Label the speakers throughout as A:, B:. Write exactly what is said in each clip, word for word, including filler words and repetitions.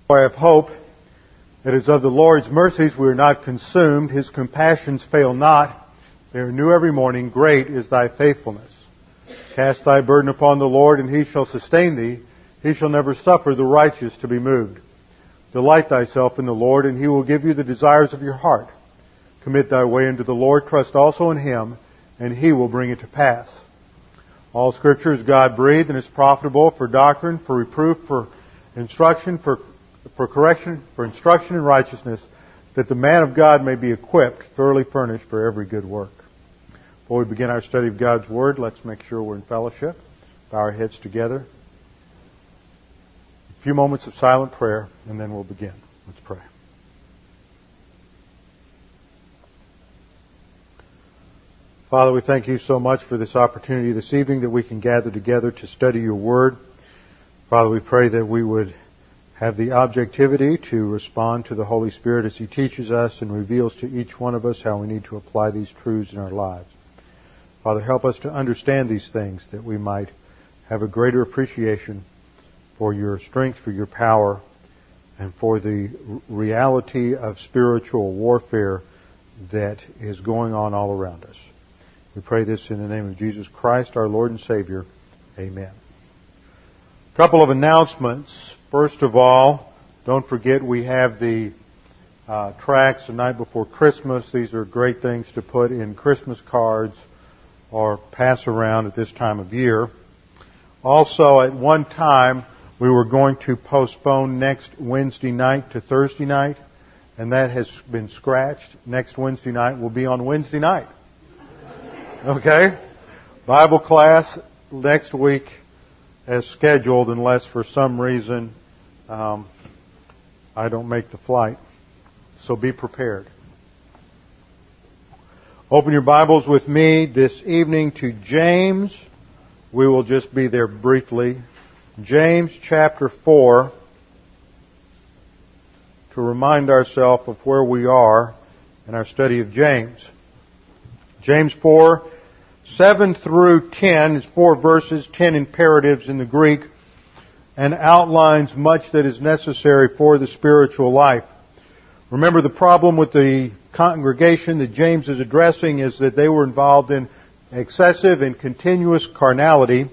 A: I have hope. It is of the Lord's mercies we are not consumed. His compassions fail not. They are new every morning. Great is thy faithfulness. Cast thy burden upon the Lord, and he shall sustain thee. He shall never suffer the righteous to be moved. Delight thyself in the Lord, and he will give you the desires of your heart. Commit thy way unto the Lord. Trust also in him, and he will bring it to pass. All Scripture is God-breathed and is profitable for doctrine, for reproof, for instruction, for for correction, for instruction in righteousness, that the man of God may be equipped, thoroughly furnished for every good work. Before we begin our study of God's Word, let's make sure we're in fellowship. Bow our heads together. A few moments of silent prayer, and then we'll begin. Let's pray. Father, we thank you so much for this opportunity this evening that we can gather together to study your Word. Father, we pray that we would have the objectivity to respond to the Holy Spirit as He teaches us and reveals to each one of us how we need to apply these truths in our lives. Father, help us to understand these things that we might have a greater appreciation for your strength, for your power, and for the reality of spiritual warfare that is going on all around us. We pray this in the name of Jesus Christ, our Lord and Savior. Amen. A couple of announcements. First of all, don't forget we have the uh, tracts the night before Christmas. These are great things to put in Christmas cards or pass around at this time of year. Also, at one time, we were going to postpone next Wednesday night to Thursday night, and that has been scratched. Next Wednesday night will be on Wednesday night. Okay? Bible class next week as scheduled, unless for some reason um, I don't make the flight. So be prepared. Open your Bibles with me this evening to James. We will just be there briefly. James chapter four, to remind ourselves of where we are in our study of James. James four, seven through ten is four verses, ten imperatives in the Greek, and outlines much that is necessary for the spiritual life. Remember, the problem with the congregation that James is addressing is that they were involved in excessive and continuous carnality.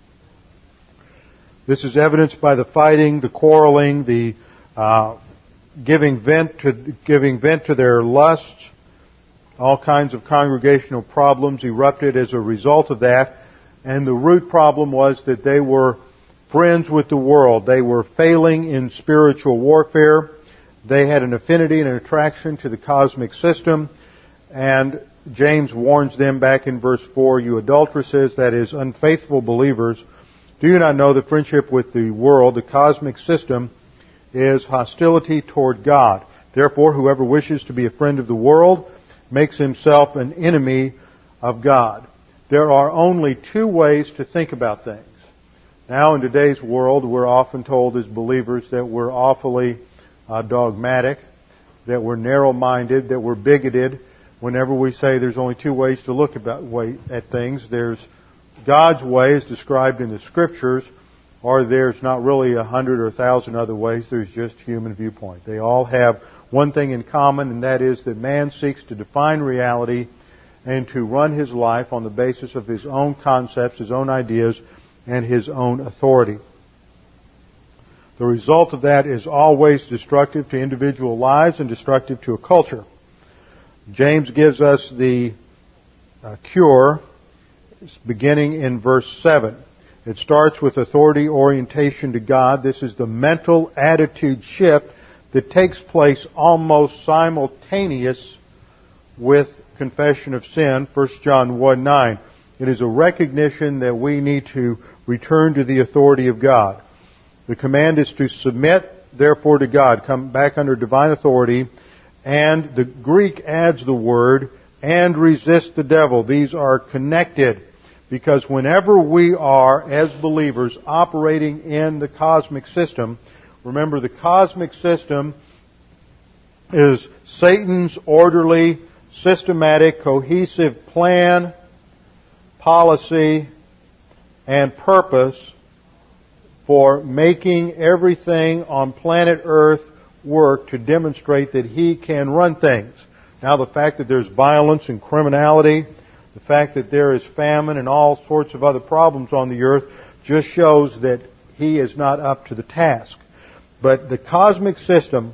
A: This is evidenced by the fighting, the quarreling, the uh, giving vent to giving vent to their lusts. All kinds of congregational problems erupted as a result of that. And the root problem was that they were friends with the world. They were failing in spiritual warfare. They had an affinity and an attraction to the cosmic system. And James warns them back in verse four, you adulteresses, that is, unfaithful believers, do you not know that friendship with the world, the cosmic system, is hostility toward God? Therefore, whoever wishes to be a friend of the world makes himself an enemy of God. There are only two ways to think about things. Now, in today's world, we're often told as believers that we're awfully uh, dogmatic, that we're narrow-minded, that we're bigoted. Whenever we say there's only two ways to look about way, at things, there's God's way as described in the Scriptures, or there's not really a hundred or a thousand other ways. There's just human viewpoint. They all have one thing in common, and that is that man seeks to define reality and to run his life on the basis of his own concepts, his own ideas, and his own authority. The result of that is always destructive to individual lives and destructive to a culture. James gives us the uh, cure beginning in verse seven. It starts with authority orientation to God. This is the mental attitude shift that takes place almost simultaneous with confession of sin, First John one nine. It is a recognition that we need to return to the authority of God. The command is to submit, therefore, to God, come back under divine authority, and the Greek adds the word, and resist the devil. These are connected, because whenever we are, as believers, operating in the cosmic system, remember, the cosmic system is Satan's orderly, systematic, cohesive plan, policy, and purpose for making everything on planet Earth work to demonstrate that He can run things. Now, the fact that there's violence and criminality, the fact that there is famine and all sorts of other problems on the earth just shows that He is not up to the task. But the cosmic system,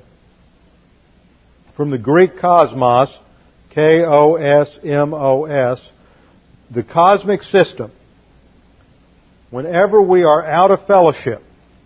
A: from the Greek cosmos, K O S M O S, the cosmic system, whenever we are out of fellowship,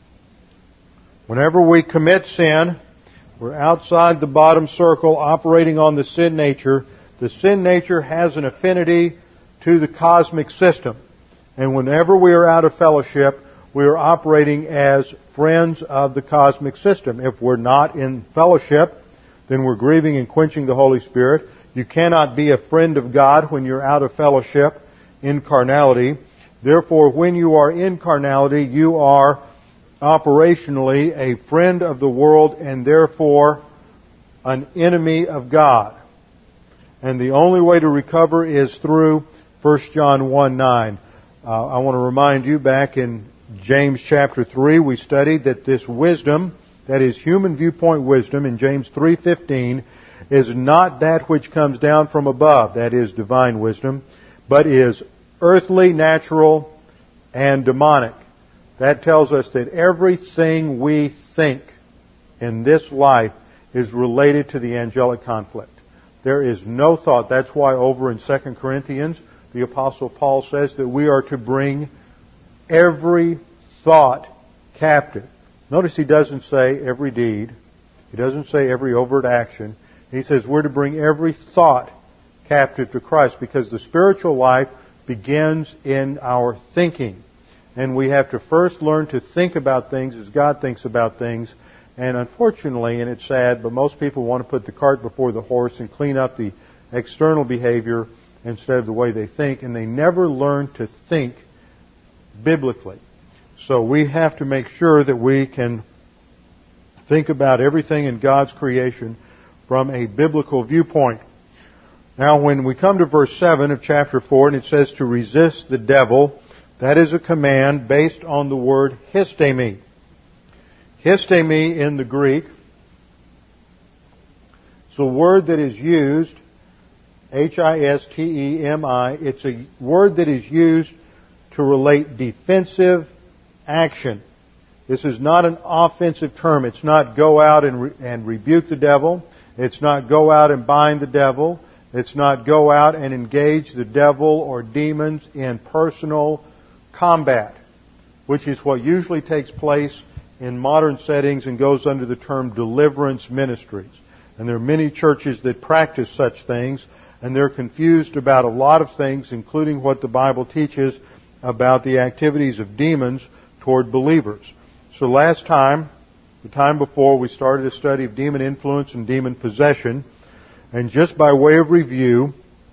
A: whenever we commit sin, we're outside the bottom circle operating on the sin nature. The sin nature has an affinity to the cosmic system. And whenever we are out of fellowship, we are operating as friends of the cosmic system. If we're not in fellowship, then we're grieving and quenching the Holy Spirit. You cannot be a friend of God when you're out of fellowship in carnality. Therefore, when you are in carnality, you are operationally a friend of the world and therefore an enemy of God. And the only way to recover is through First John one nine. Uh, I want to remind you, back in James chapter three, we studied that this wisdom, that is human viewpoint wisdom in James three fifteen, is not that which comes down from above, that is divine wisdom, but is earthly, natural, and demonic. That tells us that everything we think in this life is related to the angelic conflict. There is no thought. That's why over in Second Corinthians, the Apostle Paul says that we are to bring every thought captive. Notice he doesn't say every deed. He doesn't say every overt action. He says we're to bring every thought captive to Christ, because the spiritual life begins in our thinking. And we have to first learn to think about things as God thinks about things. And unfortunately, and it's sad, but most people want to put the cart before the horse and clean up the external behavior instead of the way they think. And they never learn to think biblically. So we have to make sure that we can think about everything in God's creation from a biblical viewpoint. Now, when we come to verse seven of chapter four, and it says to resist the devil, that is a command based on the word histemi. Histemi in the Greek is a word that is used, H I S T E M I, it's a word that is used to relate defensive action. This is not an offensive term. It's not go out and, re- and rebuke the devil. It's not go out and bind the devil. It's not go out and engage the devil or demons in personal combat, which is what usually takes place in modern settings and goes under the term deliverance ministries. And there are many churches that practice such things, and they're confused about a lot of things, including what the Bible teaches about the activities of demons toward believers. So last time, the time before, we started a study of demon influence and demon possession. And just by way of review,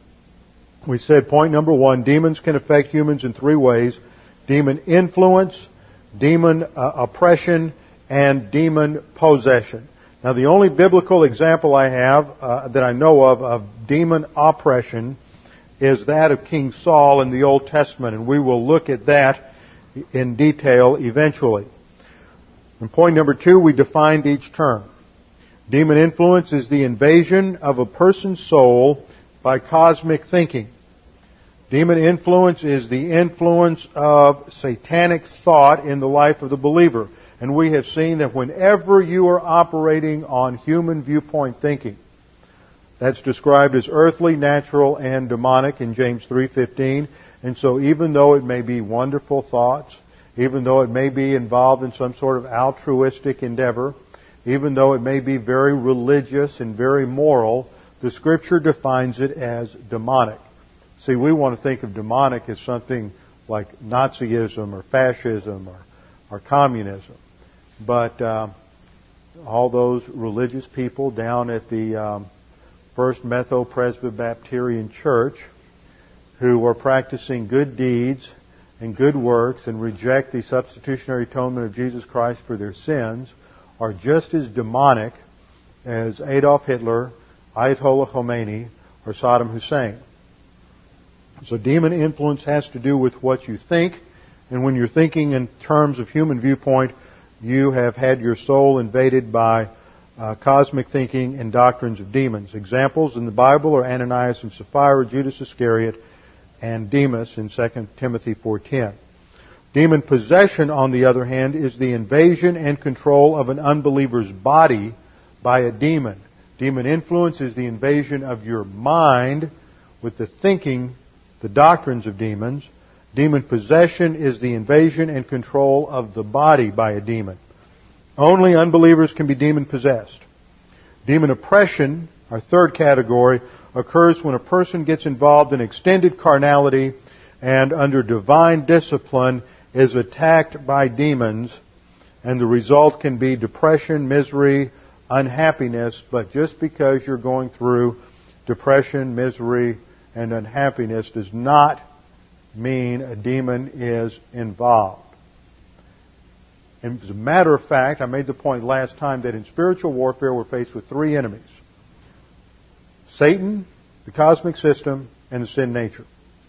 A: we said point number one, demons can affect humans in three ways: demon influence, demon uh, oppression, and demon possession. Now, the only biblical example I have uh, that I know of of demon oppression is that of King Saul in the Old Testament, and we will look at that in detail eventually. And point number two, we defined each term. Demon influence is the invasion of a person's soul by cosmic thinking. Demon influence is the influence of satanic thought in the life of the believer. And we have seen that whenever you are operating on human viewpoint thinking, that's described as earthly, natural, and demonic in James three fifteen. And so even though it may be wonderful thoughts, even though it may be involved in some sort of altruistic endeavor, even though it may be very religious and very moral, the Scripture defines it as demonic. See, we want to think of demonic as something like Nazism or fascism or, or communism. But uh, all those religious people down at the um, First Metho-Presbyterian Church who are practicing good deeds and good works and reject the substitutionary atonement of Jesus Christ for their sins are just as demonic as Adolf Hitler, Ayatollah Khomeini, or Saddam Hussein. So demon influence has to do with what you think And when you're thinking in terms of human viewpoint, you have had your soul invaded by uh, cosmic thinking and doctrines of demons. Examples in the Bible are Ananias and Sapphira, Judas Iscariot, and Demas in Second Timothy four ten. Demon possession, on the other hand, is the invasion and control of an unbeliever's body by a demon. Demon influence is the invasion of your mind with the thinking, the doctrines of demons. Demon possession is the invasion and control of the body by a demon. Only unbelievers can be demon possessed. Demon oppression, our third category, occurs when a person gets involved in extended carnality and under divine discipline is attacked by demons, and the result can be depression, misery, unhappiness. But just because you're going through depression, misery, and unhappiness does not mean a demon is involved. And as a matter of fact, I made the point last time that in spiritual warfare we're faced with three enemies: Satan, the cosmic system, and the sin nature.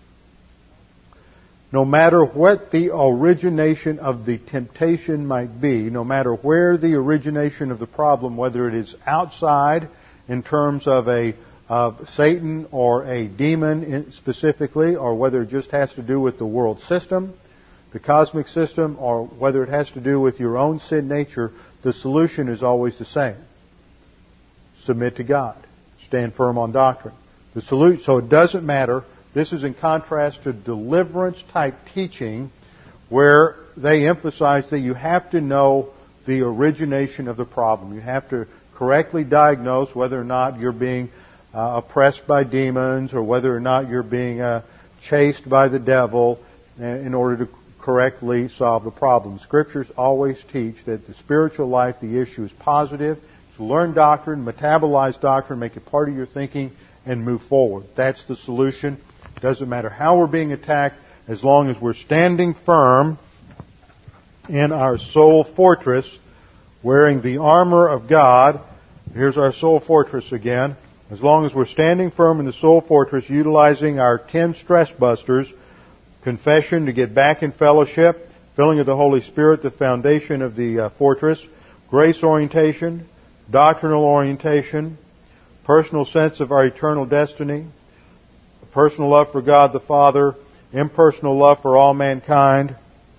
A: No matter what the origination of the temptation might be, no matter where the origination of the problem, whether it is outside in terms of a of Satan or a demon specifically, or whether it just has to do with the world system, the cosmic system, or whether it has to do with your own sin nature, the solution is always the same. Submit to God. Stand firm on doctrine. The solution, so it doesn't matter. This is in contrast to deliverance-type teaching, where they emphasize that you have to know the origination of the problem. You have to correctly diagnose whether or not you're being uh, oppressed by demons, or whether or not you're being uh, chased by the devil, in order to correctly solve the problem. Scriptures always teach that the spiritual life, the issue is positive. To learn doctrine, metabolize doctrine, make it part of your thinking, and move forward. That's the solution. It doesn't matter how we're being attacked, as long as we're standing firm in our soul fortress, wearing the armor of God. Here's our soul fortress again. As long as we're standing firm in the soul fortress, utilizing our ten stress busters: confession to get back in fellowship, filling of the Holy Spirit, the foundation of the uh, fortress, grace orientation, doctrinal orientation, personal sense of our eternal destiny, personal love for God the Father, impersonal love for all mankind,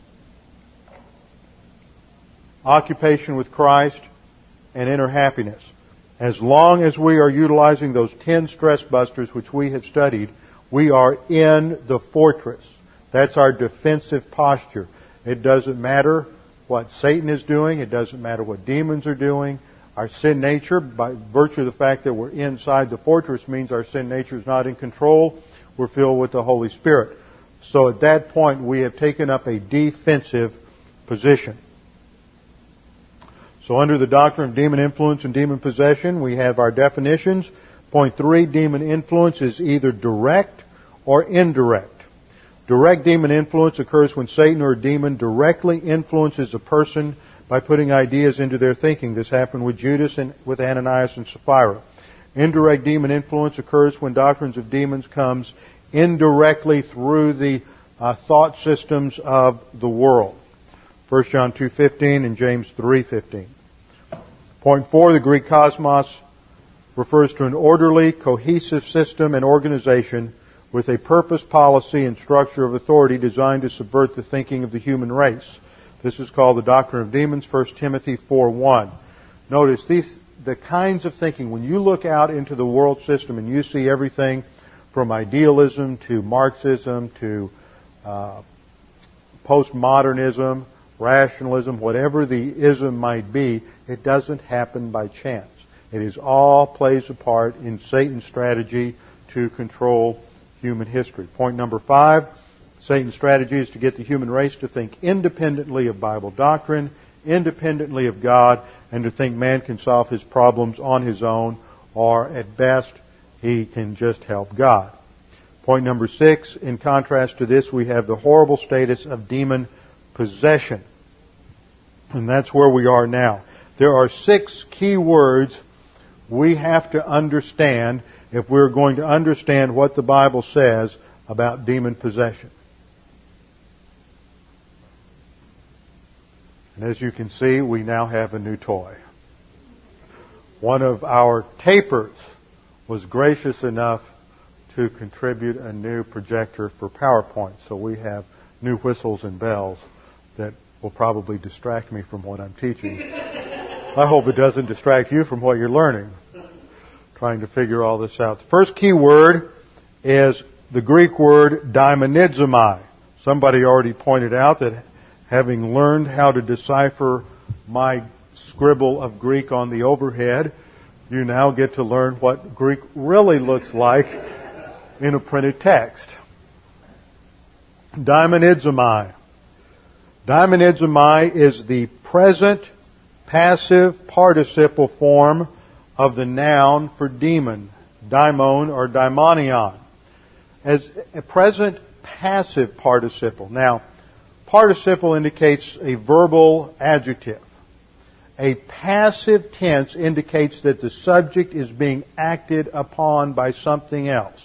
A: occupation with Christ, and inner happiness. As long as we are utilizing those ten stress busters which we have studied, we are in the fortress. That's our defensive posture. It doesn't matter what Satan is doing. It doesn't matter what demons are doing. Our sin nature, by virtue of the fact that we're inside the fortress, means our sin nature is not in control. We're filled with the Holy Spirit. So at that point, we have taken up a defensive position. So under the doctrine of demon influence and demon possession, we have our definitions. Point three, demon influence is either direct or indirect. Direct demon influence occurs when Satan or a demon directly influences a person by putting ideas into their thinking. This happened with Judas and with Ananias and Sapphira. Indirect demon influence occurs when doctrines of demons comes indirectly through the uh, thought systems of the world. First John two fifteen and James three fifteen. Point four, the Greek cosmos refers to an orderly, cohesive system and organization with a purpose, policy, and structure of authority designed to subvert the thinking of the human race. This is called the doctrine of demons, First Timothy four one. Notice these, the kinds of thinking, when you look out into the world system and you see everything from idealism to Marxism to uh, postmodernism, rationalism, whatever the ism might be, it doesn't happen by chance. It is all plays a part in Satan's strategy to control human history. Point number five, Satan's strategy is to get the human race to think independently of Bible doctrine, independently of God, and to think man can solve his problems on his own, or at best, he can just help God. Point number six, in contrast to this, we have the horrible status of demon possession. And that's where we are now. There are six key words we have to understand if we're going to understand what the Bible says about demon possession. And as you can see, we now have a new toy. One of our tapers was gracious enough to contribute a new projector for PowerPoint. So we have new whistles and bells that will probably distract me from what I'm teaching. I hope it doesn't distract you from what you're learning, trying to figure all this out. The first key word is the Greek word daimonizomai. Somebody already pointed out that having learned how to decipher my scribble of Greek on the overhead, you now get to learn what Greek really looks like in a printed text. Daimonizomai. Daimonizomai is the present passive participle form of the noun for demon, daimon or daimonion. As a present passive participle. Now, participle indicates a verbal adjective. A passive tense indicates that the subject is being acted upon by something else.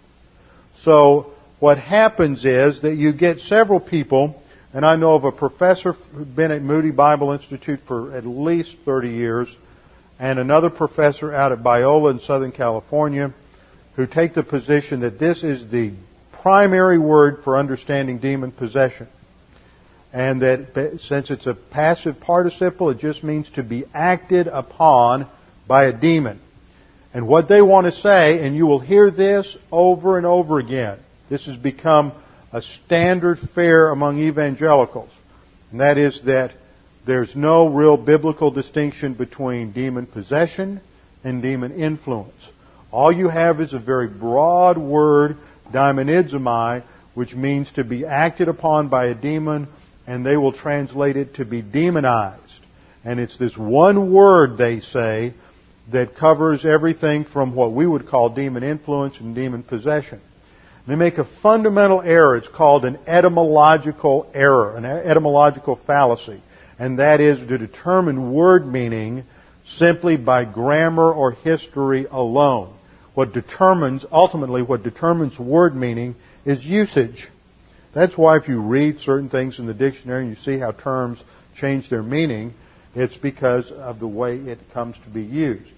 A: So, what happens is that you get several people, and I know of a professor who's been at Moody Bible Institute for at least thirty years, and another professor out at Biola in Southern California, who take the position that this is the primary word for understanding demon possession. And that since it's a passive participle, it just means to be acted upon by a demon. And what they want to say, and you will hear this over and over again, this has become a standard fare among evangelicals, and that is that there's no real biblical distinction between demon possession and demon influence. All you have is a very broad word, daimonizomai, which means to be acted upon by a demon, and they will translate it to be demonized. And it's this one word, they say, that covers everything from what we would call demon influence and demon possession. They make a fundamental error. It's called an etymological error, an etymological fallacy. And that is to determine word meaning simply by grammar or history alone. What determines, ultimately, what determines word meaning is usage. That's why if you read certain things in the dictionary and you see how terms change their meaning, it's because of the way it comes to be used.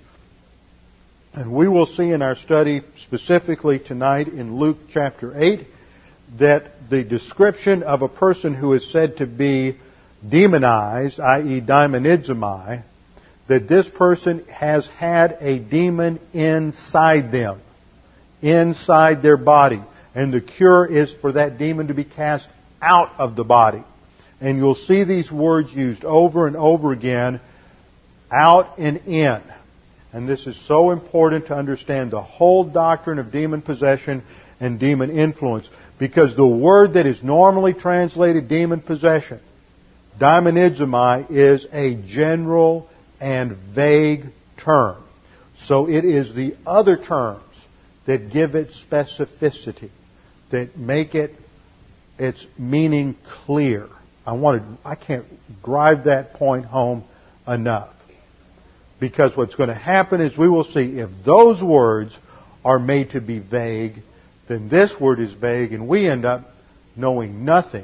A: And we will see in our study specifically tonight in Luke chapter eight that the description of a person who is said to be demonized, that is daimonizomai, that this person has had a demon inside them, inside their body. And the cure is for that demon to be cast out of the body. And you'll see these words used over and over again, out and in. And this is so important to understand the whole doctrine of demon possession and demon influence. Because the word that is normally translated demon possession, daimonizomai, is a general and vague term. So it is the other terms that give it specificity, that make it its meaning clear. I wanted, I can't drive that point home enough. Because what's going to happen is we will see if those words are made to be vague, then this word is vague and we end up knowing nothing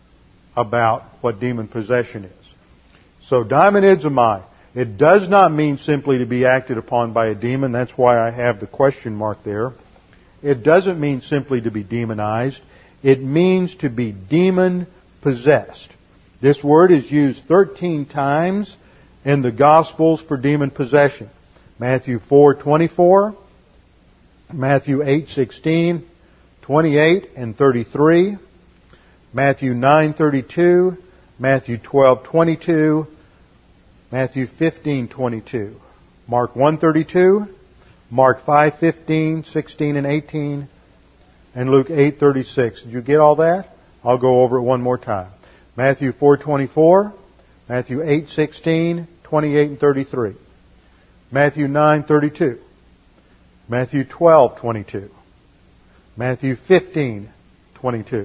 A: about what demon possession is. So daimonizomai, it does not mean simply to be acted upon by a demon. That's why I have the question mark there. It doesn't mean simply to be demonized. It means to be demon possessed. This word is used thirteen times in the Gospels for demon possession. Matthew four twenty-four, Matthew eight sixteen, twenty-eight and thirty-three, Matthew nine thirty-two, Matthew twelve twenty-two, Matthew fifteen twenty-two, Mark one thirty-two, Mark five fifteen, sixteen and eighteen, and Luke eight thirty-six. Did you get all that? I'll go over it one more time. Matthew four twenty-four, Matthew eight sixteen, twenty-eight and thirty-three, Matthew nine thirty-two, Matthew twelve twenty-two, Matthew fifteen twenty-two,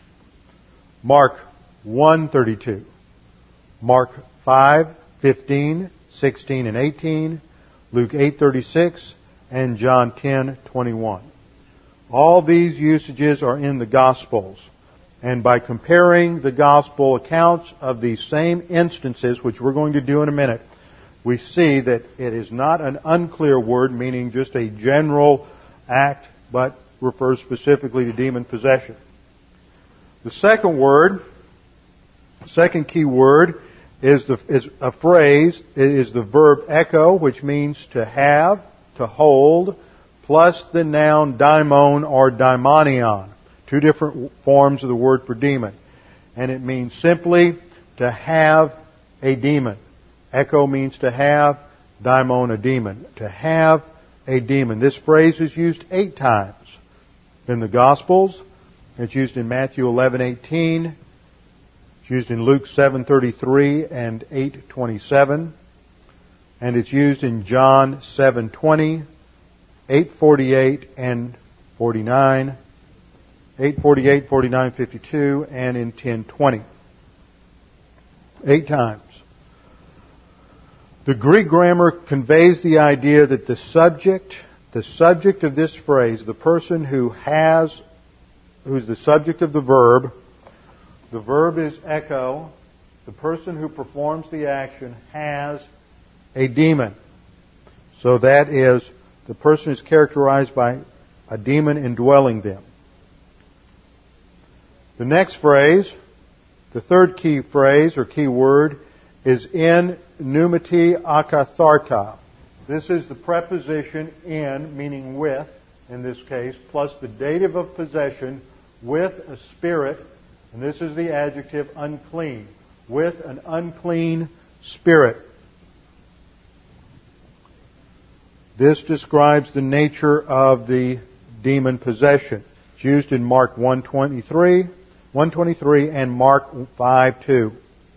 A: Mark one thirty-two, Mark five fifteen, sixteen and eighteen, Luke eight thirty-six, and John ten twenty-one. All these usages are in the Gospels. And by comparing the gospel accounts of these same instances, which we're going to do in a minute, we see that it is not an unclear word, meaning just a general act, but refers specifically to demon possession. The second word, second key word, is the is a phrase. It is the verb echo, which means to have, to hold, plus the noun daimon or daimonion. Two different forms of the word for demon. And it means simply to have a demon. Echo means to have, daimon a demon. To have a demon. This phrase is used eight times in the Gospels. It's used in Matthew eleven eighteen. It's used in Luke seven thirty-three and eight twenty-seven. And it's used in John seven twenty, eight forty-eight and forty-nine. eight forty-eight, forty-nine, fifty-two, and in ten twenty. Eight times. The Greek grammar conveys the idea that the subject, the subject of this phrase, the person who has, who's the subject of the verb, the verb is echo, the person who performs the action has a demon. So that is, the person is characterized by a demon indwelling them. The next phrase, the third key phrase or key word, is in pneumati akatharta. This is the preposition in, meaning with, in this case, plus the dative of possession, with a spirit, and this is the adjective unclean, with an unclean spirit. This describes the nature of the demon possession. It's used in Mark one twenty-three, one twenty-three and Mark five two.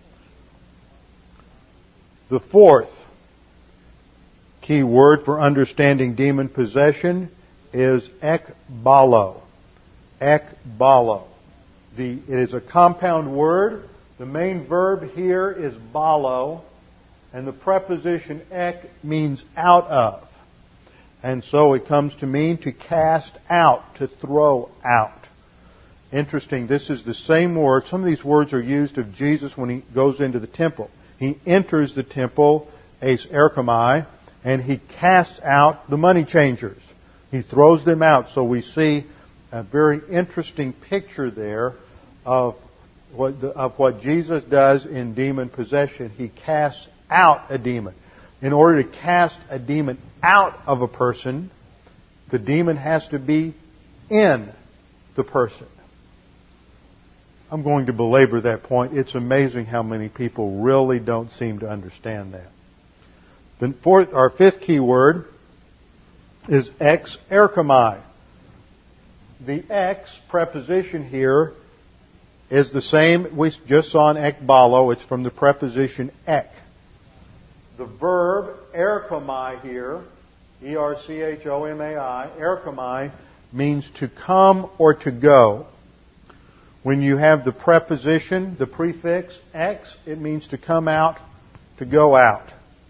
A: The fourth key word for understanding demon possession is ekbalo. Ekbalo. The, it is a compound word. The main verb here is balo, and the preposition ek means out of. And so it comes to mean to cast out, to throw out. Interesting, this is the same word. Some of these words are used of Jesus when he goes into the temple. He enters the temple, eis erchomai, and he casts out the money changers. He throws them out. So we see a very interesting picture there of what, the, of what Jesus does in demon possession. He casts out a demon. In order to cast a demon out of a person, the demon has to be in the person. I'm going to belabor that point. It's amazing how many people really don't seem to understand that. The fourth, our fifth key word is ex erchomai. The ex preposition here is the same we just saw in ekbalo. It's from the preposition ek. The verb erchomai here, E R C H O M A I, erchomai, means to come or to go. When you have the preposition, the prefix ex, it means to come out, to go out.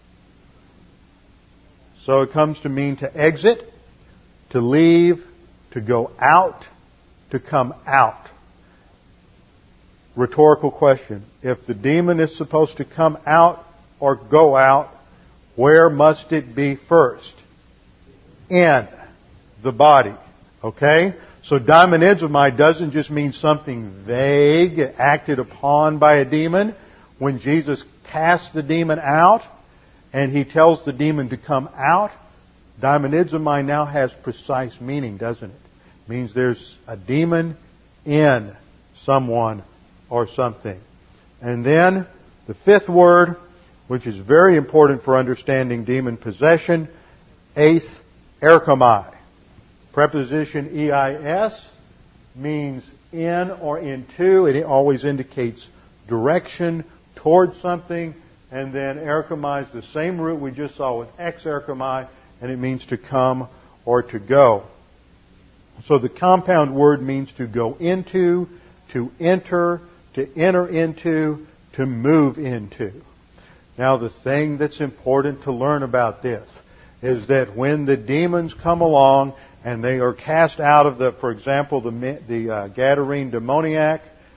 A: So it comes to mean to exit, to leave, to go out, to come out. Rhetorical question. If the demon is supposed to come out or go out, where must it be first? In the body. Okay? So daimonidzomai doesn't just mean something vague, acted upon by a demon. When Jesus casts the demon out and he tells the demon to come out, daimonidzomai now has precise meaning, doesn't it? It means there's a demon in someone or something. And then the fifth word, which is very important for understanding demon possession, eis erchomai. Preposition E I S means in or into. It always indicates direction towards something. And then erchomai is the same root we just saw with ex erchomai, and it means to come or to go. So the compound word means to go into, to enter, to enter into, to move into. Now the thing that's important to learn about this is that when the demons come along and they are cast out of the, for example, the, the uh, Gadarene demoniac,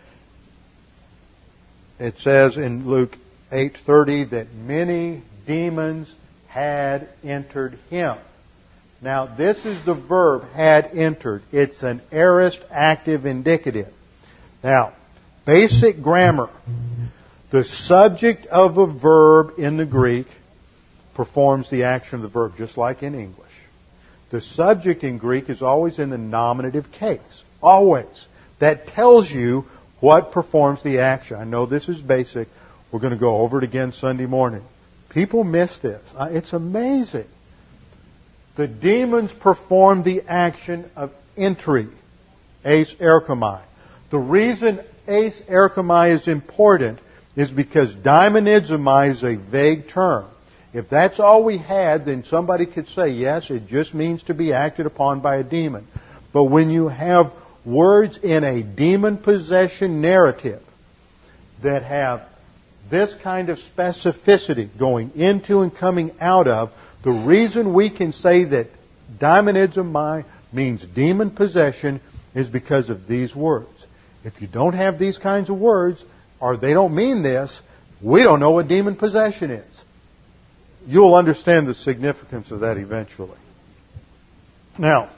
A: it says in Luke eight thirty that many demons had entered him. Now, this is the verb had entered. It's an aorist active indicative. Now, basic grammar. The subject of a verb in the Greek performs the action of the verb, just like in English. The subject in Greek is always in the nominative case. Always. That tells you what performs the action. I know this is basic. We're going to go over it again Sunday morning. People miss this. It's amazing. The demons perform the action of entry. Eis erchomai. The reason eis erchomai is important is because daimonizomai is a vague term. If that's all we had, then somebody could say, yes, it just means to be acted upon by a demon. But when you have words in a demon possession narrative that have this kind of specificity going into and coming out of, the reason we can say that daimonizomai means demon possession is because of these words. If you don't have these kinds of words, or they don't mean this, we don't know what demon possession is. You'll understand the significance of that eventually. Now,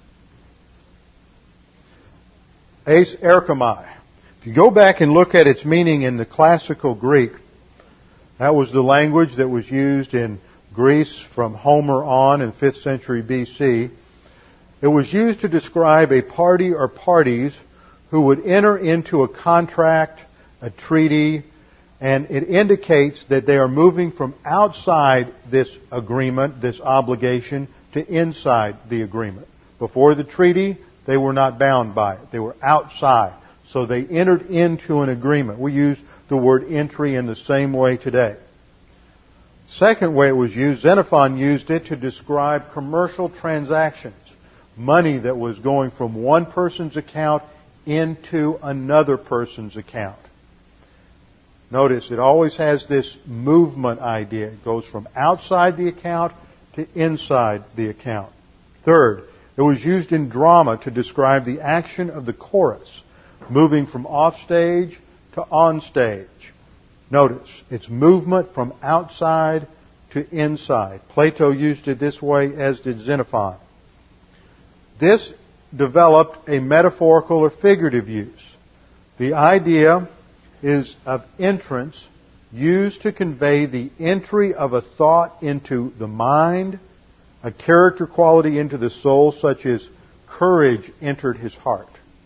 A: eis erchomai. If you go back and look at its meaning in the classical Greek, that was the language that was used in Greece from Homer on in fifth century B C. It was used to describe a party or parties who would enter into a contract, a treaty, and it indicates that they are moving from outside this agreement, this obligation, to inside the agreement. Before the treaty, they were not bound by it. They were outside. So they entered into an agreement. We use the word entry in the same way today. Second way it was used, Xenophon used it to describe commercial transactions. Money that was going from one person's account into another person's account. Notice it always has this movement idea. It goes from outside the account to inside the account. Third, it was used in drama to describe the action of the chorus, moving from off stage to on stage. Notice, it's movement from outside to inside. Plato used it this way, as did Xenophon. This developed a metaphorical or figurative use. The idea is of entrance, used to convey the entry of a thought into the mind, a character quality into the soul, such as courage entered his heart,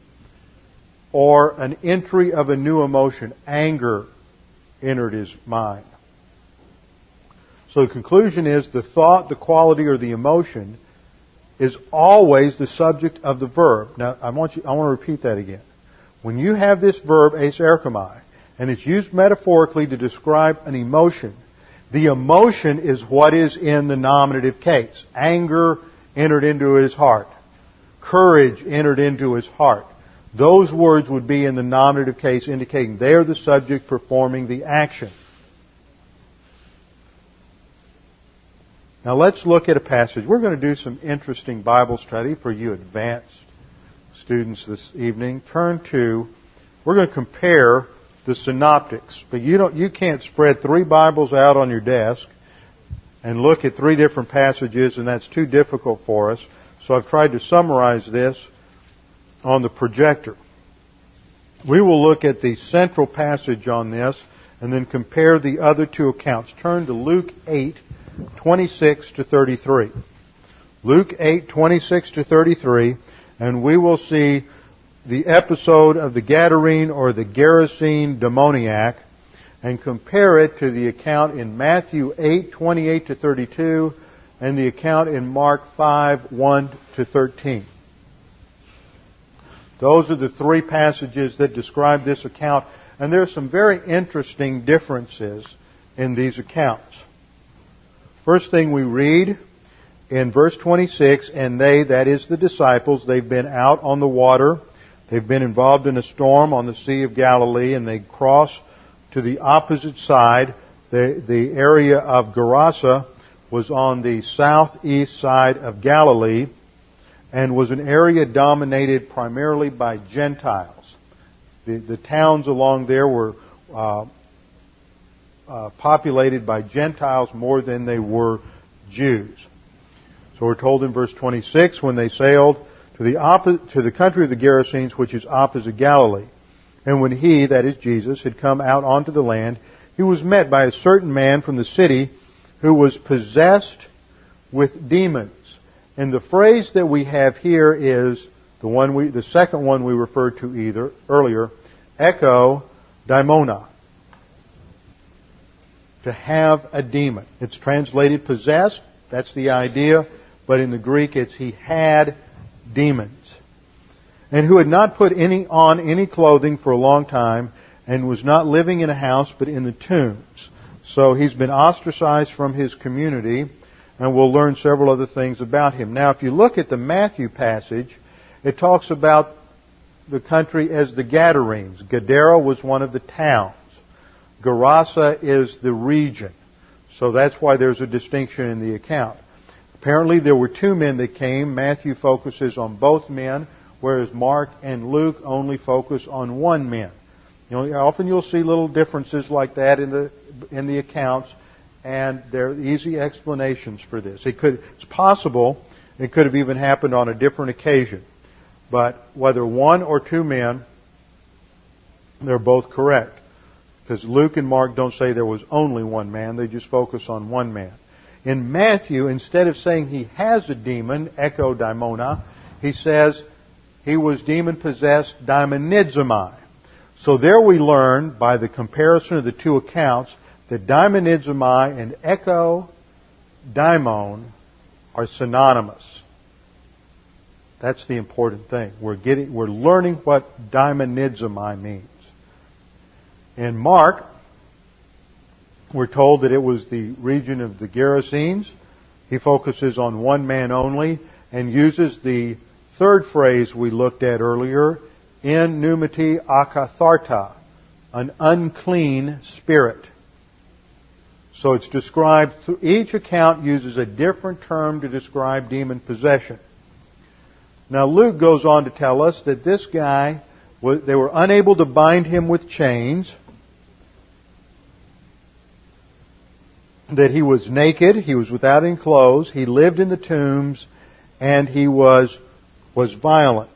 A: or an entry of a new emotion, anger entered his mind. So the conclusion is the thought, the quality, or the emotion is always the subject of the verb. Now, I want you, I want to repeat that again. When you have this verb, eis erchomai, and it's used metaphorically to describe an emotion, the emotion is what is in the nominative case. Anger entered into his heart. Courage entered into his heart. Those words would be in the nominative case, indicating they are the subject performing the action. Now let's look at a passage. We're going to do some interesting Bible study for you advanced students this evening. Turn to, we're going to compare the synoptics. But you don't, you can't spread three Bibles out on your desk and look at three different passages, and that's too difficult for us. So I've tried to summarize this on the projector. We will look at the central passage on this and then compare the other two accounts. Turn to Luke eight, twenty-six to thirty-three. Luke eight, twenty-six to thirty-three, and we will see the episode of the Gadarene or the Gerasene demoniac and compare it to the account in Matthew eight, twenty-eight to thirty-two and the account in Mark five, one to thirteen. Those are the three passages that describe this account, and there are some very interesting differences in these accounts. First thing we read in verse twenty-six, and they, that is the disciples, they've been out on the water, they've been involved in a storm on the Sea of Galilee, and they cross to the opposite side. The, the area of Gerasa was on the southeast side of Galilee, and was an area dominated primarily by Gentiles. The, the towns along there were uh, uh, populated by Gentiles more than they were Jews. So we're told in verse twenty-six, when they sailed to the oppo- to the country of the Gerasenes, which is opposite Galilee. And when he, that is Jesus, had come out onto the land, he was met by a certain man from the city who was possessed with demons. And the phrase that we have here is the one we, the second one we referred to either earlier, echo daimona. To have a demon. It's translated possessed. That's the idea. But in the Greek, it's he had demons. And who had not put any on any clothing for a long time, and was not living in a house, but in the tombs. So he's been ostracized from his community, and we'll learn several other things about him. Now, if you look at the Matthew passage, it talks about the country as the Gadarenes. Gadara was one of the towns. Gerasa is the region. So that's why there's a distinction in the account. Apparently there were two men that came. Matthew focuses on both men, whereas Mark and Luke only focus on one man. You know, often you'll see little differences like that in the in the accounts, and there are easy explanations for this. It could, it's possible it could have even happened on a different occasion. But whether one or two men, they're both correct. Because Luke and Mark don't say there was only one man, they just focus on one man. In Matthew, instead of saying he has a demon, echo daimona, he says he was demon-possessed daimonizomai. So there we learn, by the comparison of the two accounts, that daimonizomai and echo daimon are synonymous. That's the important thing. We're getting, we're learning what daimonizomai means. In Mark, we're told that it was the region of the Gerasenes. He focuses on one man only and uses the third phrase we looked at earlier, in pneumati akatharta, an unclean spirit. So it's described, each account uses a different term to describe demon possession. Now Luke goes on to tell us that this guy, they were unable to bind him with chains, that he was naked, he was without any clothes, he lived in the tombs, and he was, was violent.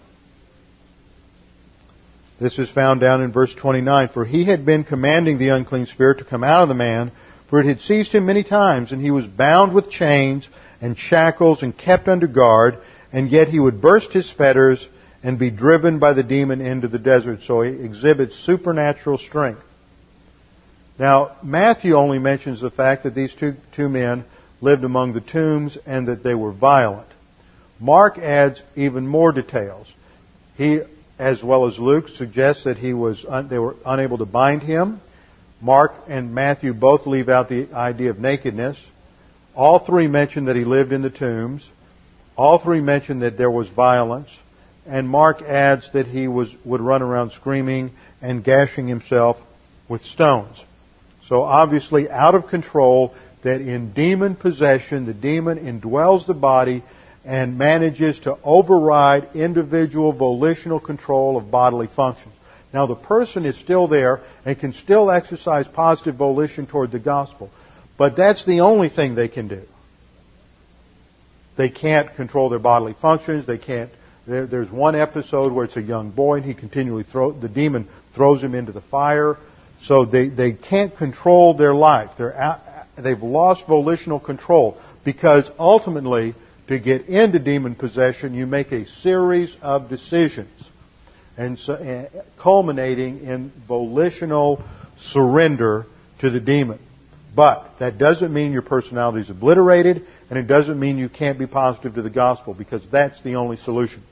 A: This is found down in verse twenty-nine. For he had been commanding the unclean spirit to come out of the man, for it had seized him many times, and he was bound with chains and shackles and kept under guard, and yet he would burst his fetters and be driven by the demon into the desert. So he exhibits supernatural strength. Now, Matthew only mentions the fact that these two, two men lived among the tombs and that they were violent. Mark adds even more details. He, as well as Luke, suggests that he was un, they were unable to bind him. Mark and Matthew both leave out the idea of nakedness. All three mention that he lived in the tombs. All three mention that there was violence. And Mark adds that he was would run around screaming and gashing himself with stones. So obviously out of control, that in demon possession, the demon indwells the body and manages to override individual volitional control of bodily functions. Now the person is still there and can still exercise positive volition toward the gospel, but that's the only thing they can do. They can't control their bodily functions. They can't. There, there's one episode where it's a young boy and he continually throw the demon throws him into the fire. So they, they can't control their life. They're out, they've lost volitional control, because ultimately, to get into demon possession, you make a series of decisions, and so, uh, culminating in volitional surrender to the demon. But that doesn't mean your personality is obliterated, and it doesn't mean you can't be positive to the gospel, because that's the only solution.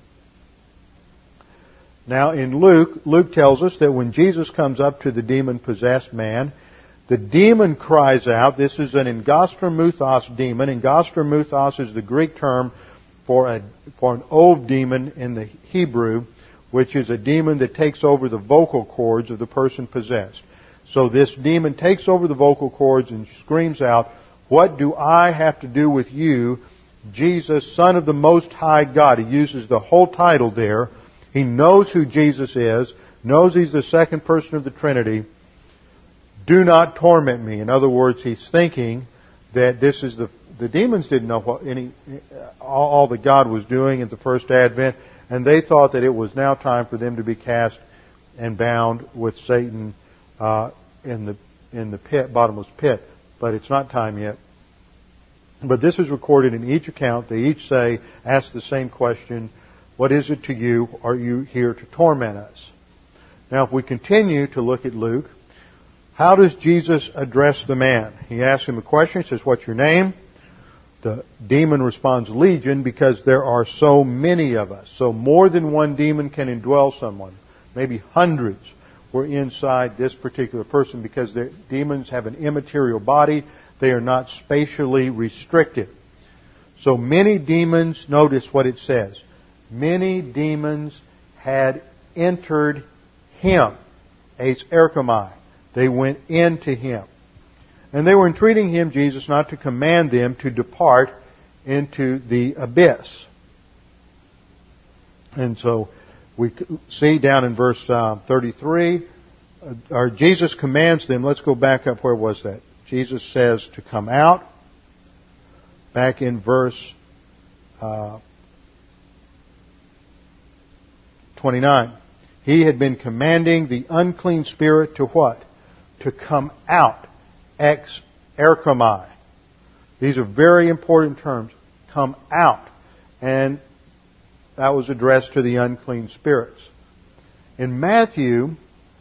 A: Now in Luke, Luke tells us that when Jesus comes up to the demon-possessed man, the demon cries out. This is an engastromuthos demon. Engastromuthos is the Greek term for a for an ov demon in the Hebrew, which is a demon that takes over the vocal cords of the person possessed. So this demon takes over the vocal cords and screams out, "What do I have to do with you, Jesus, Son of the Most High God?" He uses the whole title there. He knows who Jesus is, knows He's the second person of the Trinity, do not torment me. In other words, he's thinking that this is the, the demons didn't know what any, all, all that God was doing at the first advent, and they thought that it was now time for them to be cast and bound with Satan, uh, in the, in the pit, bottomless pit. But it's not time yet. But this is recorded in each account. They each say, ask the same question, what is it to you? Are you here to torment us? Now, if we continue to look at Luke, how does Jesus address the man? He asks him a question. He says, what's your name? The demon responds, Legion, because there are so many of us. So more than one demon can indwell someone. Maybe hundreds were inside this particular person because the demons have an immaterial body. They are not spatially restricted. So many demons, notice what it says. Many demons had entered him, eis erchomai. They went into him. And they were entreating him, Jesus, not to command them to depart into the abyss. And so we see down in verse uh, thirty-three, uh, or Jesus commands them, let's go back up, where was that? Jesus says to come out. Back in verse uh, twenty-nine. He had been commanding the unclean spirit to what? To come out. Ex erchomai. These are very important terms. Come out. And that was addressed to the unclean spirits. In Matthew,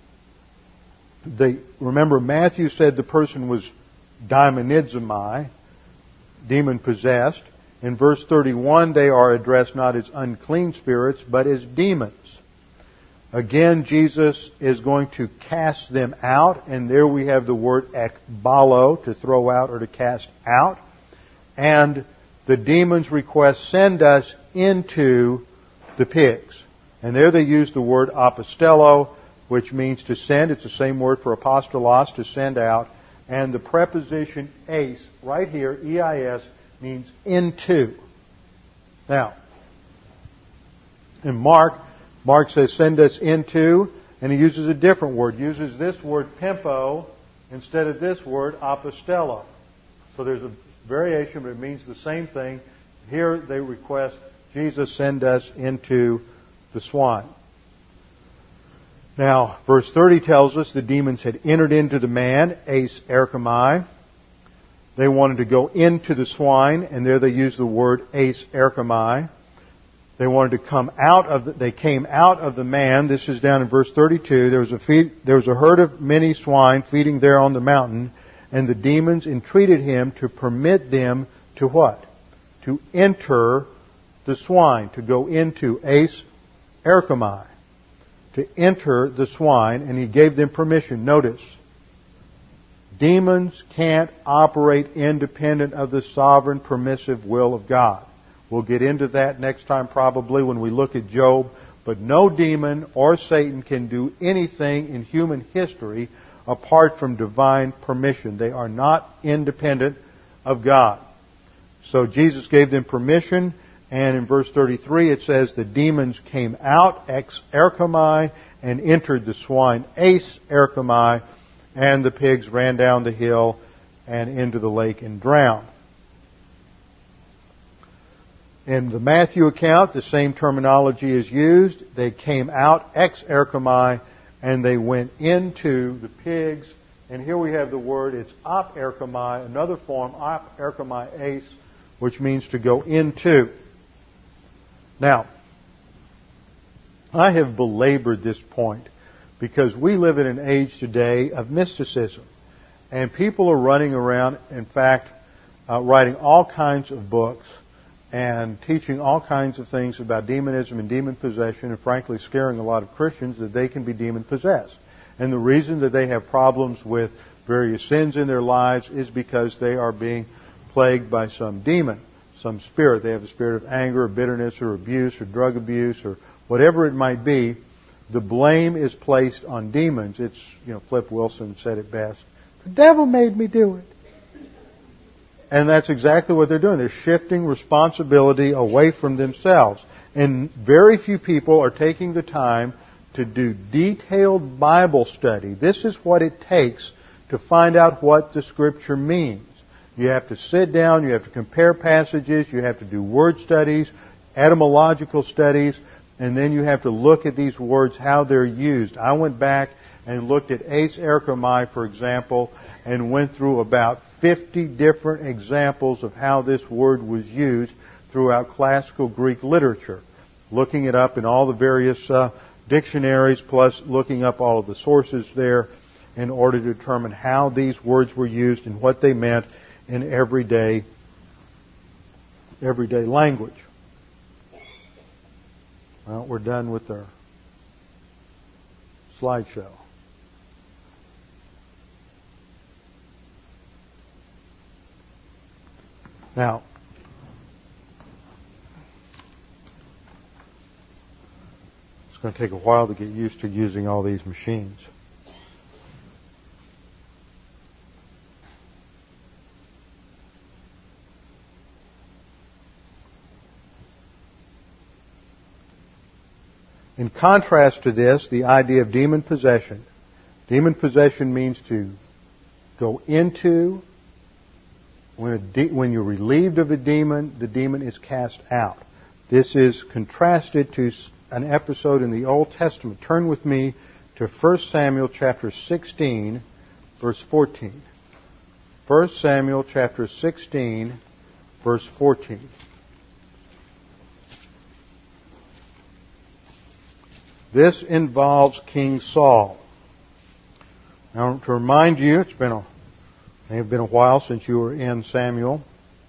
A: they, remember Matthew said the person was daimonizomai, demon possessed. In verse thirty-one, they are addressed not as unclean spirits, but as demons. Again, Jesus is going to cast them out, and there we have the word ekbalo, to throw out or to cast out. And the demons request, send us into the pigs. And there they use the word apostello, which means to send. It's the same word for apostolos, to send out. And the preposition eis, right here, E I S, means into. Now, in Mark, Mark says, send us into, and he uses a different word. He uses this word, pimpo, instead of this word, apostello. So there's a variation, but it means the same thing. Here they request, Jesus, send us into the swine. Now, verse thirty tells us the demons had entered into the man, eis erchomai. They wanted to go into the swine, and there they use the word eis erchomai. They wanted to come out of the, they came out of the man. This is down in verse thirty-two. There was a feed, there was a herd of many swine feeding there on the mountain, and the demons entreated him to permit them to what? To enter the swine, to go into eis erchomai, to enter the swine, and he gave them permission. Notice, demons can't operate independent of the sovereign permissive will of God. We'll get into that next time probably when we look at Job. But no demon or Satan can do anything in human history apart from divine permission. They are not independent of God. So Jesus gave them permission, and in verse thirty-three it says the demons came out, ex erchomai, and entered the swine, eis erchomai, and the pigs ran down the hill and into the lake and drowned. In the Matthew account, the same terminology is used. They came out, ex erchomai, and they went into the pigs. And here we have the word, it's op erchomai, another form, op erchomai eis, which means to go into. Now, I have belabored this point because we live in an age today of mysticism. And people are running around, in fact, uh, writing all kinds of books and teaching all kinds of things about demonism and demon possession, and frankly scaring a lot of Christians that they can be demon possessed. And the reason that they have problems with various sins in their lives is because they are being plagued by some demon, some spirit. They have a spirit of anger or bitterness or abuse or drug abuse or whatever it might be. The blame is placed on demons. It's, you know, Flip Wilson said it best. The devil made me do it. And that's exactly what they're doing. They're shifting responsibility away from themselves. And very few people are taking the time to do detailed Bible study. This is what it takes to find out what the Scripture means. You have to sit down, you have to compare passages, you have to do word studies, etymological studies, and then you have to look at these words, how they're used. I went back and looked at eis erchomai, for example, and went through about fifty different examples of how this word was used throughout classical Greek literature, looking it up in all the various uh, dictionaries, plus looking up all of the sources there in order to determine how these words were used and what they meant in everyday, everyday language. Well, we're done with our slideshow. Now, it's going to take a while to get used to using all these machines. In contrast to this, the idea of demon possession. Demon possession means to go into. When, a de- when you're relieved of a demon, the demon is cast out. This is contrasted to an episode in the Old Testament. Turn with me to First Samuel chapter sixteen, verse fourteen. First Samuel chapter sixteen, verse fourteen. This involves King Saul. Now, to remind you, it's been a, it may have been a while since you were in Samuel.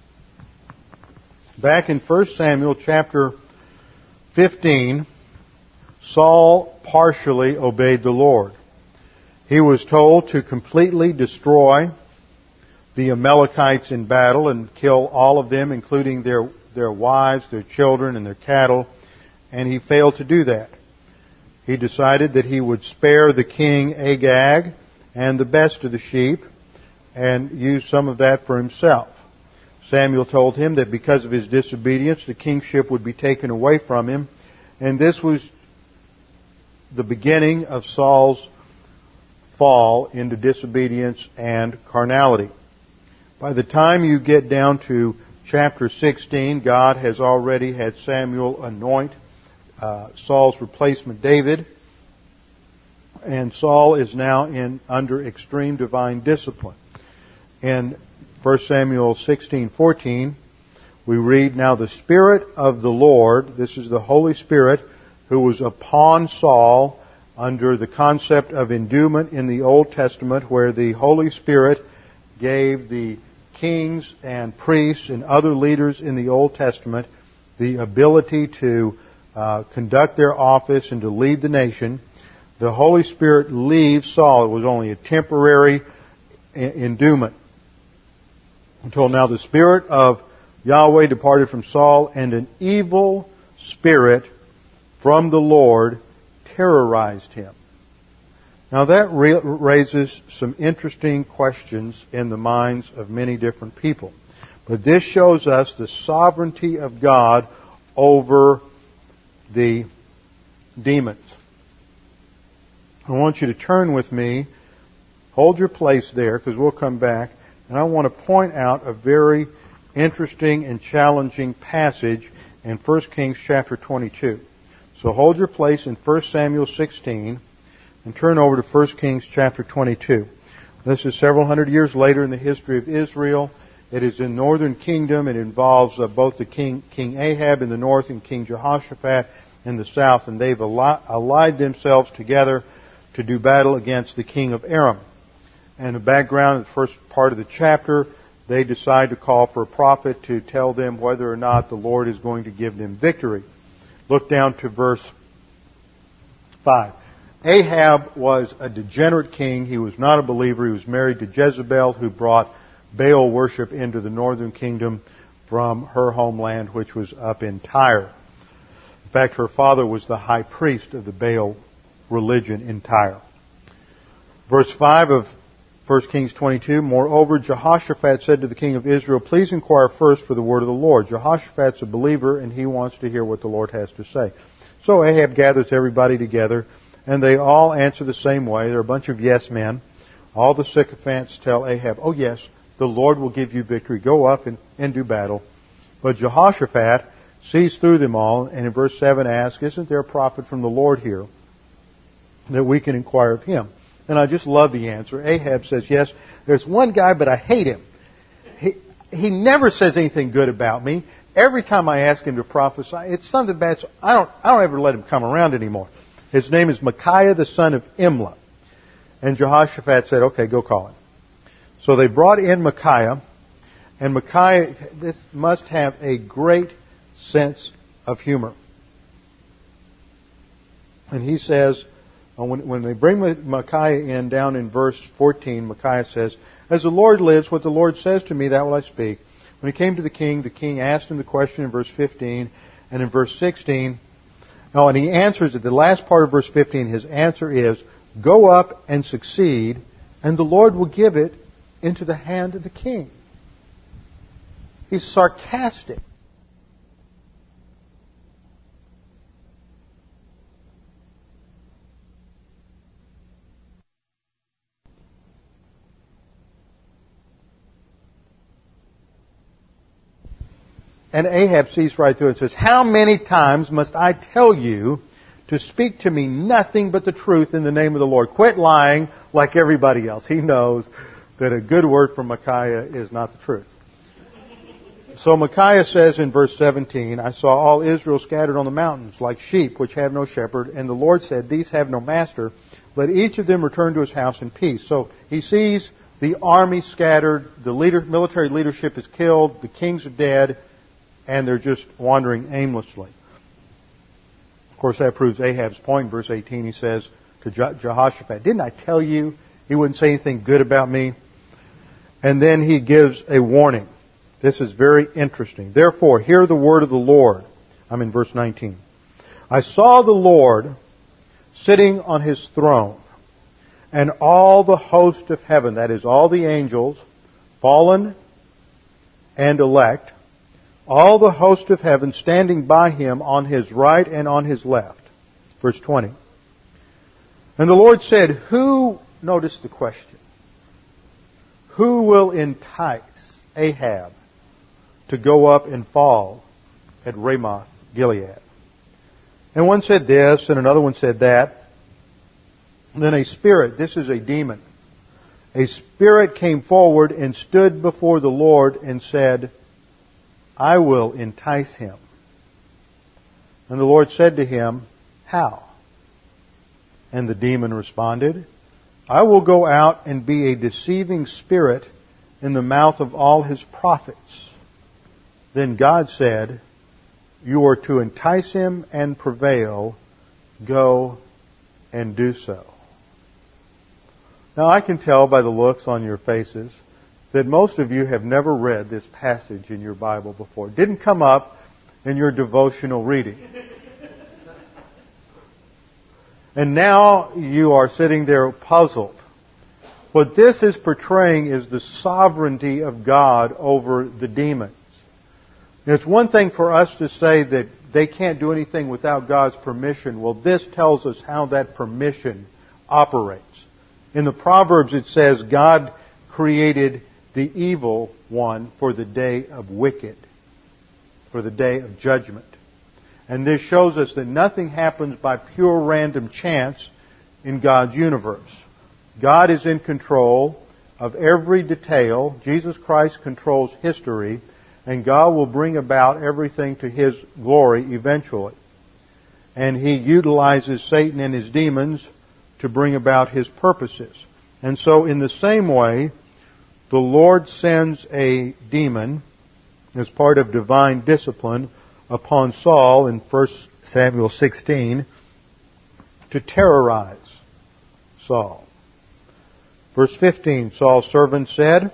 A: Back in First Samuel chapter fifteen, Saul partially obeyed the Lord. He was told to completely destroy the Amalekites in battle and kill all of them, including their, their wives, their children, and their cattle, and he failed to do that. He decided that he would spare the king Agag and the best of the sheep and use some of that for himself. Samuel told him that because of his disobedience, the kingship would be taken away from him. And this was the beginning of Saul's fall into disobedience and carnality. By the time you get down to chapter sixteen, God has already had Samuel anoint Uh, Saul's replacement, David, and Saul is now in under extreme divine discipline. In First Samuel sixteen fourteen, we read, "Now the Spirit of the Lord," this is the Holy Spirit, who was upon Saul under the concept of endowment in the Old Testament, where the Holy Spirit gave the kings and priests and other leaders in the Old Testament the ability to Uh, conduct their office and to lead the nation. The Holy Spirit leaves Saul. It was only a temporary endowment. Until now the Spirit of Yahweh departed from Saul, and an evil spirit from the Lord terrorized him. Now that re- raises some interesting questions in the minds of many different people. But this shows us the sovereignty of God over the demons. I want you to turn with me, hold your place there because we'll come back, and I want to point out a very interesting and challenging passage in First Kings chapter twenty-two. So hold your place in First Samuel sixteen and turn over to First Kings chapter twenty-two. This is several hundred years later in the history of Israel. It is in northern kingdom. It involves uh, both the king, King Ahab in the north and King Jehoshaphat in the south, and they've alli- allied themselves together to do battle against the king of Aram. And the background, the first part of the chapter, they decide to call for a prophet to tell them whether or not the Lord is going to give them victory. Look down to verse five. Ahab was a degenerate king. He was not a believer. He was married to Jezebel, who brought Baal worship into the northern kingdom from her homeland, which was up in Tyre. In fact, her father was the high priest of the Baal religion in Tyre. Verse five of First Kings twenty-two, "Moreover, Jehoshaphat said to the king of Israel, 'Please inquire first for the word of the Lord.'" Jehoshaphat's a believer, and he wants to hear what the Lord has to say. So Ahab gathers everybody together, and they all answer the same way. They're a bunch of yes men. All the sycophants tell Ahab, oh yes, the Lord will give you victory. Go up and, and do battle. But Jehoshaphat sees through them all, and in verse seven asks, isn't there a prophet from the Lord here that we can inquire of him? And I just love the answer. Ahab says, yes, there's one guy, but I hate him. He, he never says anything good about me. Every time I ask him to prophesy, it's something bad, so I don't, I don't ever let him come around anymore. His name is Micaiah, the son of Imlah. And Jehoshaphat said, okay, go call him. So they brought in Micaiah, and Micaiah, this must have a great sense of humor. And he says, when, when they bring Micaiah in down in verse fourteen, Micaiah says, as the Lord lives, what the Lord says to me, that will I speak. When he came to the king, the king asked him the question in verse fifteen, and in verse sixteen, oh, and he answers at the last part of verse fifteen, his answer is, go up and succeed, and the Lord will give it into the hand of the king. He's sarcastic. And Ahab sees right through it and says, how many times must I tell you to speak to me nothing but the truth in the name of the Lord? Quit lying like everybody else. He knows that a good word from Micaiah is not the truth. So Micaiah says in verse seventeen, I saw all Israel scattered on the mountains like sheep which have no shepherd. And the Lord said, these have no master. Let each of them return to his house in peace. So he sees the army scattered. The leader, military leadership is killed. The kings are dead. And they're just wandering aimlessly. Of course, that proves Ahab's point. In verse eighteen, he says to Jehoshaphat, didn't I tell you he wouldn't say anything good about me? And then he gives a warning. This is very interesting. Therefore, hear the word of the Lord. I'm in verse nineteen. I saw the Lord sitting on his throne, and all the host of heaven, that is, all the angels, fallen and elect, all the host of heaven standing by him on his right and on his left. Verse twenty. And the Lord said, who, notice the question, who will entice Ahab to go up and fall at Ramoth Gilead? And one said this, and another one said that. And then a spirit, this is a demon, a spirit came forward and stood before the Lord and said, I will entice him. And the Lord said to him, how? And the demon responded, I will go out and be a deceiving spirit in the mouth of all his prophets. Then God said, you are to entice him and prevail. Go and do so. Now I can tell by the looks on your faces that most of you have never read this passage in your Bible before. It didn't come up in your devotional reading. And now you are sitting there puzzled. What this is portraying is the sovereignty of God over the demons. And it's one thing for us to say that they can't do anything without God's permission. Well, this tells us how that permission operates. In the Proverbs it says God created the evil one for the day of wicked, for the day of judgment. And this shows us that nothing happens by pure random chance in God's universe. God is in control of every detail. Jesus Christ controls history, and God will bring about everything to His glory eventually. And He utilizes Satan and his demons to bring about His purposes. And so in the same way, the Lord sends a demon as part of divine discipline upon Saul in First Samuel sixteen to terrorize Saul. Verse fifteen, Saul's servant said,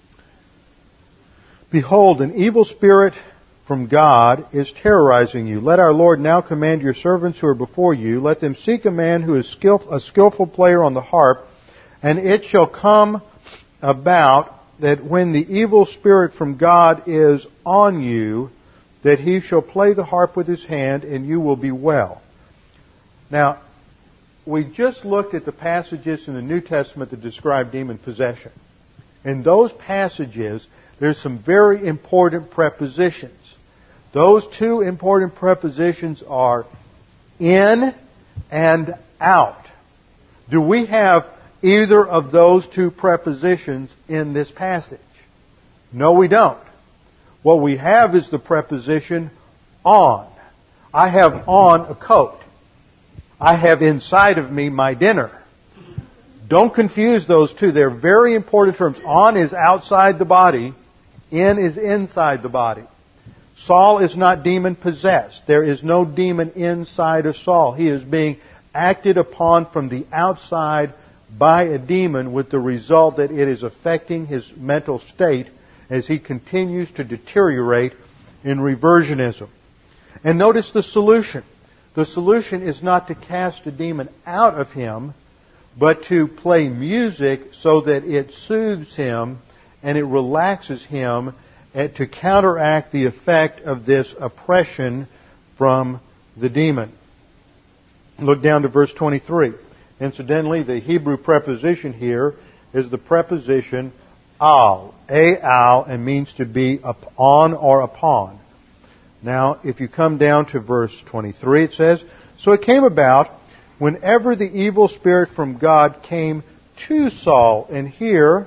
A: behold, an evil spirit from God is terrorizing you. Let our Lord now command your servants who are before you. Let them seek a man who is skillful, a skillful player on the harp, and it shall come about that when the evil spirit from God is on you, that he shall play the harp with his hand, and you will be well. Now, we just looked at the passages in the New Testament that describe demon possession. In those passages, there's some very important prepositions. Those two important prepositions are in and out. Do we have either of those two prepositions in this passage? No, we don't. What we have is the preposition on. I have on a coat. I have inside of me my dinner. Don't confuse those two. They're very important terms. On is outside the body. In is inside the body. Saul is not demon possessed. There is no demon inside of Saul. He is being acted upon from the outside by a demon, with the result that it is affecting his mental state as he continues to deteriorate in reversionism. And notice the solution. The solution is not to cast a demon out of him, but to play music so that it soothes him and it relaxes him, and to counteract the effect of this oppression from the demon. Look down to verse twenty-three. Incidentally, the Hebrew preposition here is the preposition al, a-al, and means to be on or upon. Now, if you come down to verse twenty-three, it says, "So it came about, whenever the evil spirit from God came to Saul," and here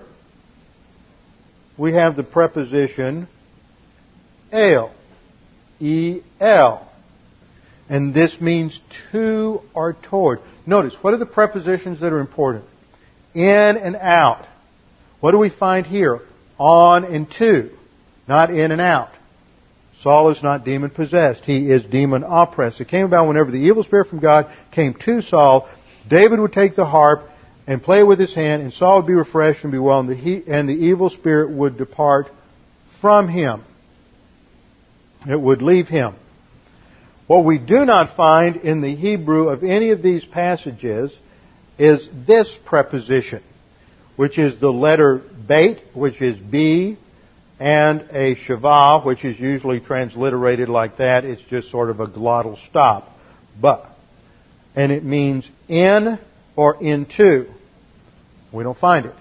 A: we have the preposition el, E L. And this means to or toward. Notice, what are the prepositions that are important? In and out. What do we find here? On and to. Not in and out. Saul is not demon possessed. He is demon oppressed. It came about whenever the evil spirit from God came to Saul, David would take the harp and play with his hand, and Saul would be refreshed and be well, and the, he, and the evil spirit would depart from him. It would leave him. What we do not find in the Hebrew of any of these passages is this preposition, which is the letter bait, which is B, and a shavah, which is usually transliterated like that. It's just sort of a glottal stop. But. And it means in or into. We don't find it.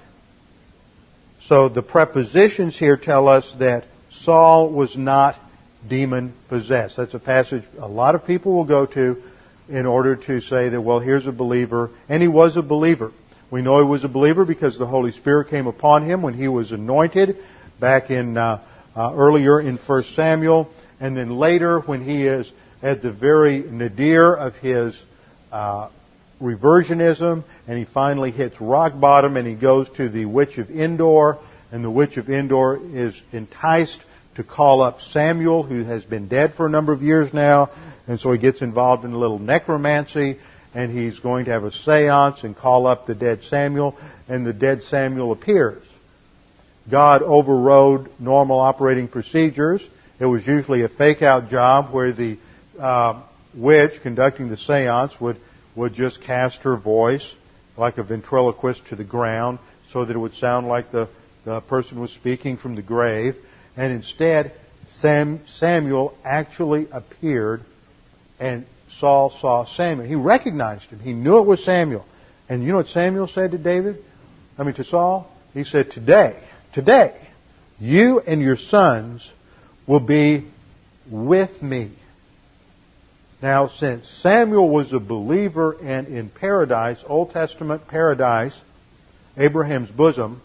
A: So the prepositions here tell us that Saul was not demon possessed. That's a passage a lot of people will go to in order to say that, well, here's a believer. And he was a believer. We know he was a believer because the Holy Spirit came upon him when he was anointed back in uh, uh, earlier in First Samuel. And then later when he is at the very nadir of his uh, reversionism, and he finally hits rock bottom, and he goes to the witch of Endor, and the witch of Endor is enticed to call up Samuel, who has been dead for a number of years now, and so he gets involved in a little necromancy, and he's going to have a seance and call up the dead Samuel, and the dead Samuel appears. God overrode normal operating procedures. It was usually a fake-out job where the uh, witch conducting the seance would would just cast her voice like a ventriloquist to the ground so that it would sound like the, the person was speaking from the grave. And instead, Sam, Samuel actually appeared, and Saul saw Samuel. He recognized him. He knew it was Samuel. And you know what Samuel said to David? I mean, to Saul? He said, today, today, you and your sons will be with me. Now, since Samuel was a believer and in paradise, Old Testament paradise, Abraham's bosom,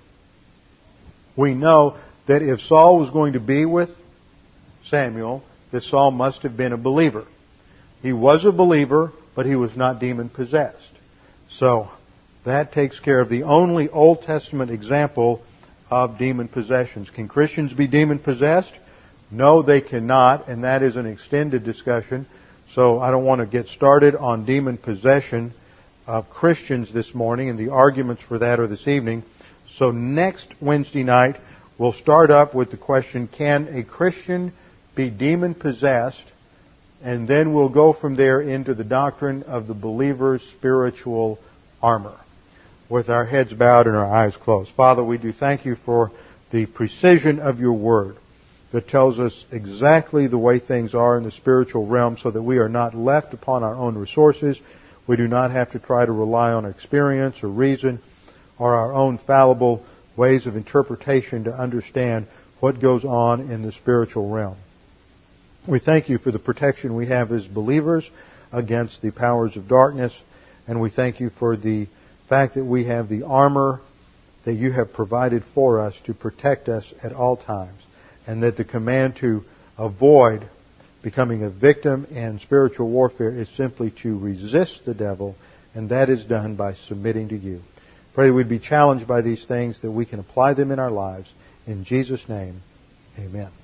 A: we know that if Saul was going to be with Samuel, that Saul must have been a believer. He was a believer, but he was not demon-possessed. So, that takes care of the only Old Testament example of demon possessions. Can Christians be demon-possessed? No, they cannot, and that is an extended discussion. So I don't want to get started on demon possession of Christians this morning, and the arguments for that are this evening. So next Wednesday night, we'll start up with the question, can a Christian be demon possessed? And then we'll go from there into the doctrine of the believer's spiritual armor, with our heads bowed and our eyes closed. Father, we do thank you for the precision of your word that tells us exactly the way things are in the spiritual realm so that we are not left upon our own resources. We do not have to try to rely on experience or reason or our own fallible ways of interpretation to understand what goes on in the spiritual realm. We thank you for the protection we have as believers against the powers of darkness, and we thank you for the fact that we have the armor that you have provided for us to protect us at all times, and that the command to avoid becoming a victim in spiritual warfare is simply to resist the devil, and that is done by submitting to you. Pray that we'd be challenged by these things, that we can apply them in our lives. In Jesus' name, amen.